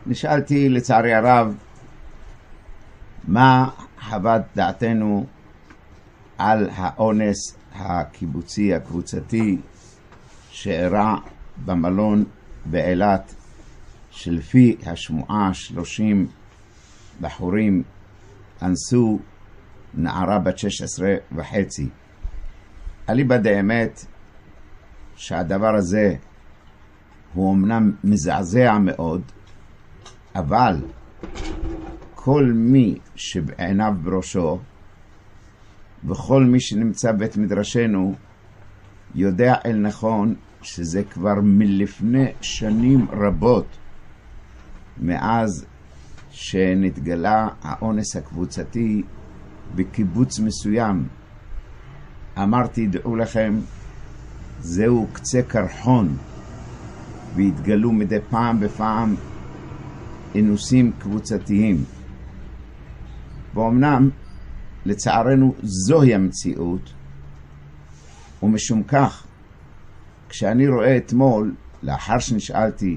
נשאלתי לצערי הרב מה חוות דעתנו על האונס הקיבוצי הקבוצתי שאירע במלון באילת, שלפי השמועה 30 בחורים אנסו נערה בת 16 וחצי. אליבא דאמת שהדבר הזה הוא אמנם מזעזע מאוד, אבל כל מי שבעיניו בראשו וכל מי שנמצא בית מדרשנו יודע אל נכון שזה כבר מלפני שנים רבות מאז שנתגלה האונס הקבוצתי בקיבוץ מסוים. אמרתי, דעו לכם, זהו קצה קרחון, והתגלו מדי פעם בפעם אינוסים קבוצתיים. ואומנם לצערנו זוהי המציאות, ומשום כך כשאני רואה אתמול, לאחר שנשאלתי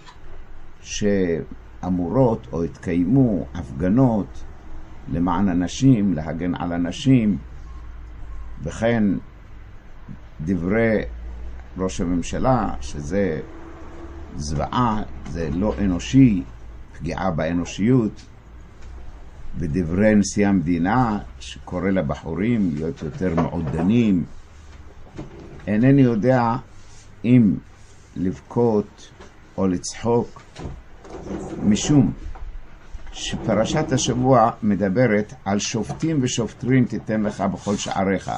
שאמורות או התקיימו הפגנות למען אנשים, להגן על אנשים, וכן דברי ראש הממשלה שזה זוועה, זה לא אנושי, פגיעה באנושיות, ודברי נשיא המדינה שקורא לבחורים להיות יותר מעודנים, אינני יודע אם לבכות או לצחוק, משום שפרשת השבוע מדברת על שופטים ושופטרים תיתן לך בכל שעריך.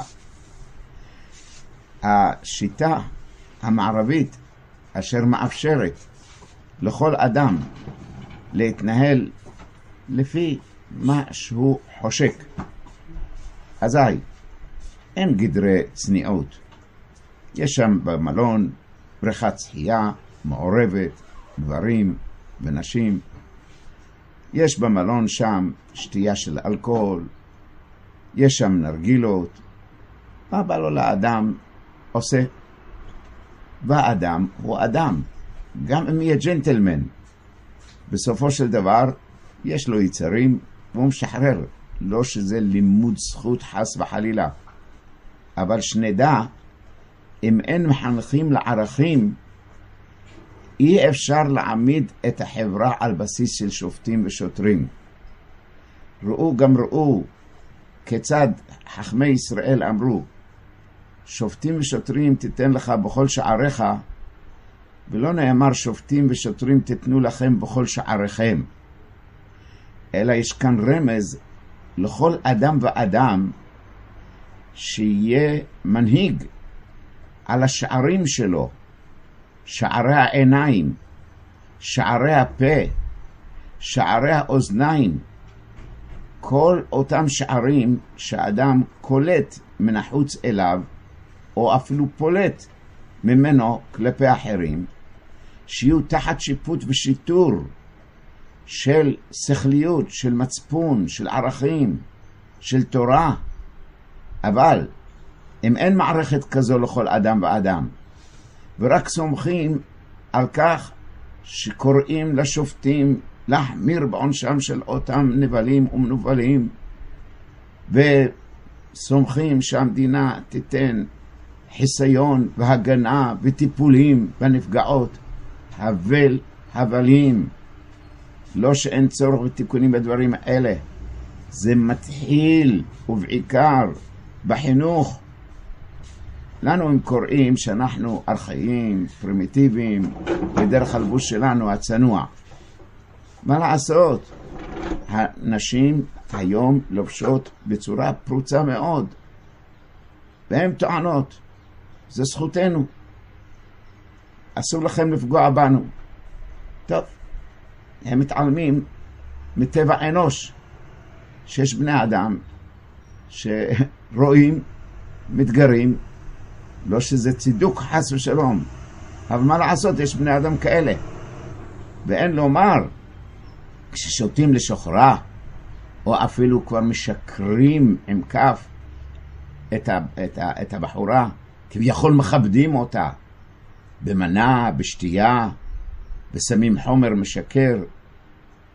השיטה המערבית אשר מאפשרת לכל אדם להתנהל לפי מה שהוא חושק, אזי אין גדרי צניעות. יש שם במלון בריכת שחייה מעורבת, גברים ונשים. יש במלון שם שתייה של אלכוהול, יש שם נרגילות. מה בא לו לאדם עושה? והאדם הוא אדם, גם אם יהיה ג'נטלמן. בסופו של דבר יש לו יצרים והוא משחרר, לא שזה לימוד זכות חס וחלילה. אבל שנדע, אם אין מחנכים לערכים, אי אפשר להעמיד את החברה על בסיס של שופטים ושוטרים. ראו כיצד חכמי ישראל אמרו, שופטים ושוטרים תיתן לך בכל שעריך, ולא נאמר שופטים ושוטרים תתנו לכם בכל שעריכם, אלא יש כאן רמז לכל אדם ואדם שיהיה מנהיג על השערים שלו, שערי העיניים, שערי הפה, שערי האוזניים, כל אותם שערים שאדם קולט מן החוץ אליו, או אפילו פולט ממנו כלפי אחרים, שיהיו תחת שיפוט ושיטור של שכליות, של מצפון, של ערכים, של תורה. אבל אם אין מערכת כזו לכל אדם ואדם, ורק סומכים על כך שקוראים לשופטים להחמיר בעונשם של אותם נבלים ומנובלים, וסומכים שהמדינה תיתן חיסיון והגנה וטיפולים בנפגעות, הבלים, לא שאין צורך בתיקונים בדברים האלה. זה מתחיל ובעיקר בחינוך. לנו הם קוראים שאנחנו ארכאיים, פרימיטיביים, בדרך הלבוש שלנו הצנוע. מה לעשות? הנשים היום לובשות בצורה פרוצה מאוד, והן טוענות, זה זכותנו, אסור לכם לפגוע בנו. טוב, הם מתעלמים מטבע אנוש, שיש בני אדם שרואים, מתגרים, לא שזה צידוק חס ושלום, אבל מה לעשות, יש בני אדם כאלה. ואין לומר, כששותים לשוחרה, או אפילו כבר משקרים עם כף את הבחורה, כביכול מכבדים אותה, במנה, בשתייה, ושמים חומר משקר,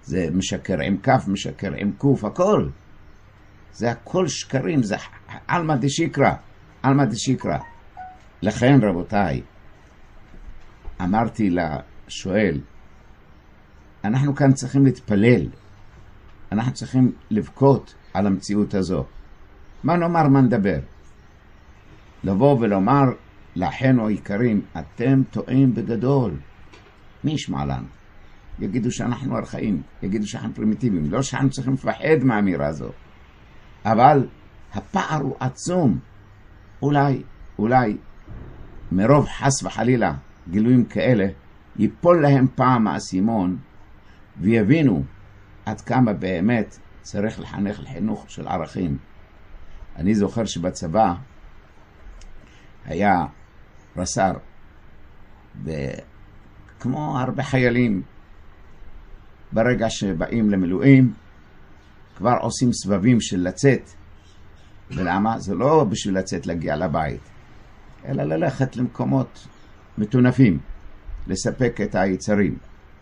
זה משקר עם כף, משקר עם קוף, הכל. זה הכל שקרים, זה אלמא דשיקרא, אלמא דשיקרא. לכן רבותיי, אמרתי לשואל, אנחנו כאן צריכים להתפלל, אנחנו צריכים לבכות על המציאות הזו. מה נאמר, מה נדבר? לבוא ולומר לאחינו היקרים, אתם טועים בגדול. מי ישמע לנו? יגידו שאנחנו ארכאים, יגידו שאנחנו פרימיטיביים, לא שאנחנו צריכים לפחד מהאמירה הזו. אבל הפער הוא עצום. אולי מרוב חס וחלילה גילויים כאלה, ייפול להם פעם האסימון, ויבינו עד כמה באמת צריך לחנך לחינוך של ערכים. אני זוכר שבצבא היה רס"ר, כמו הרבה חיילים, ברגע שבאים למילואים, כבר עושים סבבים של לצאת. ולמה? זה לא בשביל לצאת להגיע לבית, אלא ללכת למקומות מטונפים, לספק את היצרים.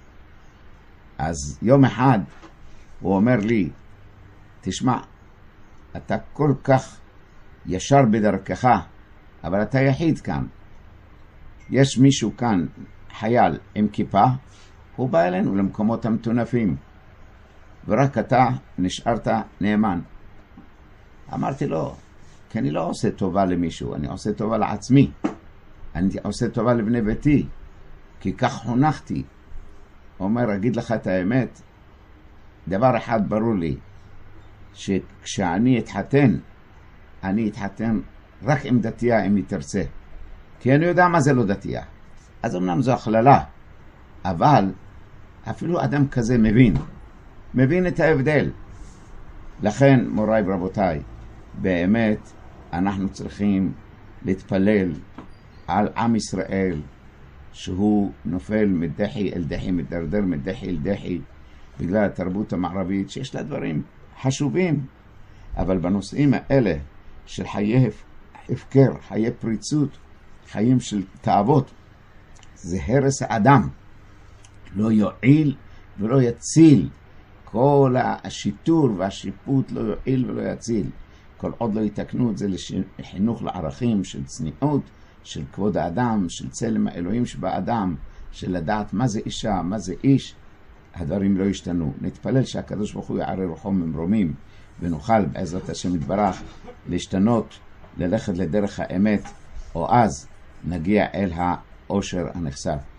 אז יום אחד הוא אומר לי, תשמע, אתה כל כך ישר בדרכך, אבל אתה יחיד כאן. יש מישהו כאן, חייל עם כיפה, הוא בא אלינו למקומות המטונפים, ורק אתה נשארת נאמן. אמרתי לו, כי אני לא עושה טובה למישהו, אני עושה טובה לעצמי, אני עושה טובה לבני ביתי, כי כך חונכתי. הוא אומר, אגיד לך את האמת, דבר אחד ברור לי, שכשאני אתחתן, אני אתחתן רק עם דתייה, אם היא תרצה. כי אני יודע מה זה לא דתייה. אז אמנם זו הכללה, אבל אפילו אדם כזה מבין את ההבדל. לכן, מוריי ורבותיי, באמת אנחנו צריכים להתפלל על עם ישראל, שהוא נופל מדחי אל דחי, מדרדר מדחי אל דחי, בגלל התרבות המערבית, שיש לה דברים חשובים, אבל בנושאים האלה של חיי הפקר, חיי פריצות, חיים של תאוות, זה הרס האדם, לא יועיל ולא יציל. כל השיטור והשיפוט לא יועיל ולא יציל. כל עוד לא יתקנו את זה לחינוך לערכים של צניעות, של כבוד האדם, של צלם האלוהים שבאדם, של לדעת מה זה אישה, מה זה איש, הדברים לא ישתנו. נתפלל שהקדוש ברוך הוא יערה רוחו ממרומים, ונוכל בעזרת השם יתברך להשתנות, ללכת לדרך האמת, או אז נגיע אל האושר הנחשף.